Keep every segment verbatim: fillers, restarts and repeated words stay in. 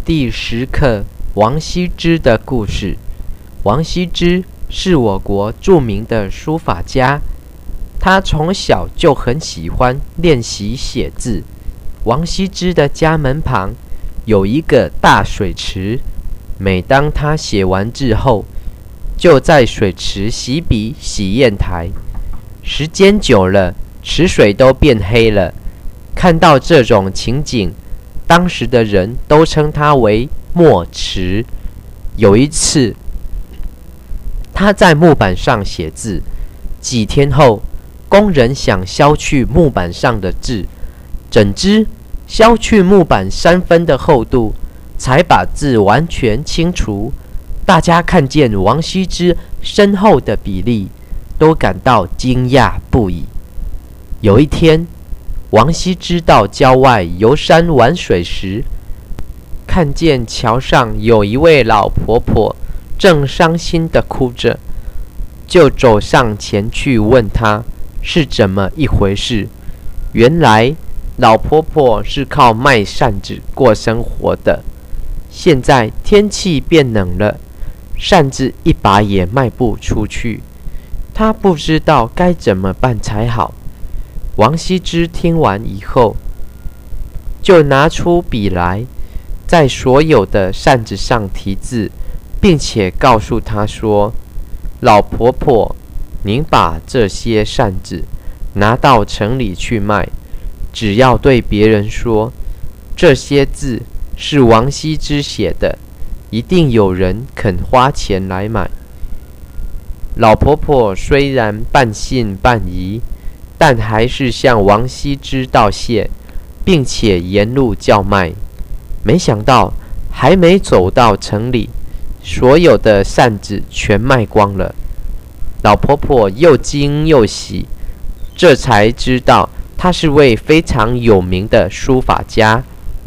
第十课：王羲之的故事。王羲之是我国著名的书法家，他从小就很喜欢练习写字。王羲之的家门旁有一个大水池，每当他写完字后，就在水池洗笔洗砚台。时间久了，池水都变黑了。看到这种情景，当时的人都称他为墨池。有一次，他在木板上写字，几天后，工人想削去木板上的字，怎知削去木板三分的厚度，才把字完全清除。大家看见王羲之深厚的笔力，都感到惊讶不已。有一天，王羲之到郊外游山玩水时，看见桥上有一位老婆婆正伤心地哭着，就走上前去问她是怎么一回事。原来老婆婆是靠卖扇子过生活的，现在天气变冷了，扇子一把也卖不出去，她不知道该怎么办才好。王羲之听完以后，就拿出笔来，在所有的扇子上题字，并且告诉他说：“老婆婆，您把这些扇子拿到城里去卖，只要对别人说这些字是王羲之写的，一定有人肯花钱来买。”老婆婆虽然半信半疑，但还是向王羲之道谢，并且沿路叫卖。没想到还没走到城里，所有的扇子全卖光了。老婆婆又惊又喜，这才知道他是位非常有名的书法家。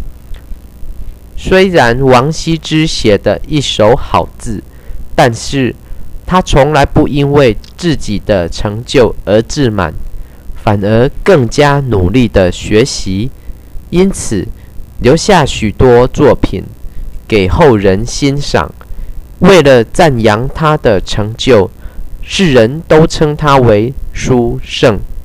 虽然王羲之写的一手好字，但是他从来不因为自己的成就而自满，反而更加努力地学习，因此留下许多作品给后人欣赏。为了赞扬他的成就，世人都称他为书圣。